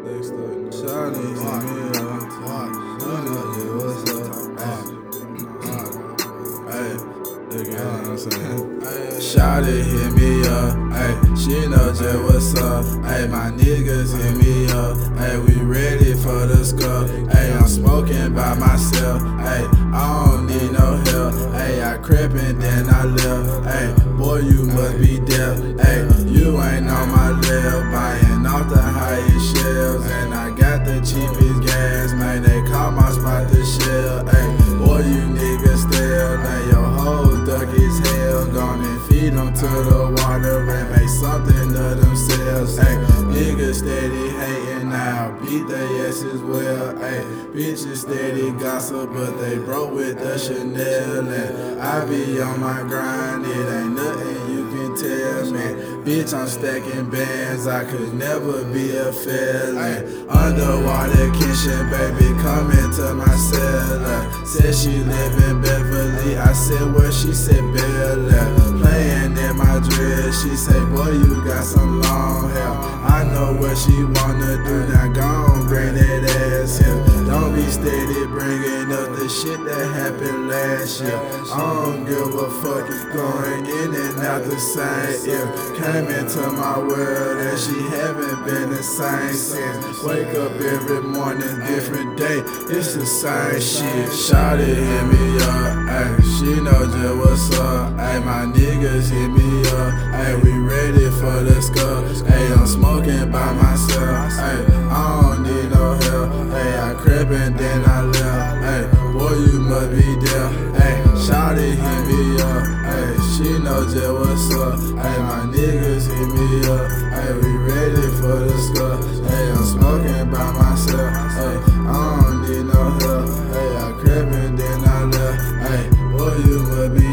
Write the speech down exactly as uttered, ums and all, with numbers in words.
Next up, Shawty hit me up. You know just what's up. Hey, look at what I'm saying. Shawty hit me up. Hey, she know just what's up. Hey, my niggas hit me up. Hey, we ready for the scuff. Hey, I'm smoking by myself. Hey, I don't need no help. Hey, I crept and then I left. Hey, boy, you must be deaf. Hey, you ain't on my left. Buying off the highest shelves. And I got the cheapest gas. Man, they call my spot the shell. Hey, boy, you niggas stale. Now your hoes duck as hell. Gone and feed them to the water and make something of themselves. Hey, niggas steady hating now. Beat their ass as well. Hey, bitches steady gossip, but they broke with the Chanel. And I be on my grind. It ain't nothing you can tell me. Bitch, I'm stacking bands. I could never be a felon. Underwater kitchen, baby, come into my cellar. Said she live in Beverly. I said where? She said Bella. Playing in my dress. She say, boy, you got some long hair. I know what she wanna do. Now gon' bring that ass here. Don't be steady bringing up the shit that happened last year. I don't give a fuck. Going in and out the same ear. Came into my world and she haven't been the same since. Wake up every morning, different day. It's the same shit. Shawty hit me up. Ay, she know just what's up. Ay, my niggas hit me up. Ay, we ready for the scuff. Ay, I'm smoking by myself. Ay, I don't need no help. Ay, I crept and then I left. Ay, boy, you must be there. Ay, shawty hit me up. Ay, she know just what's up. Ay, my niggas hit me up. Ay, we ready for the scuff. Ay, I'm smoking by myself. Ay, I don't need no help. Ay, I crept and then I left. Ay, boy, you must be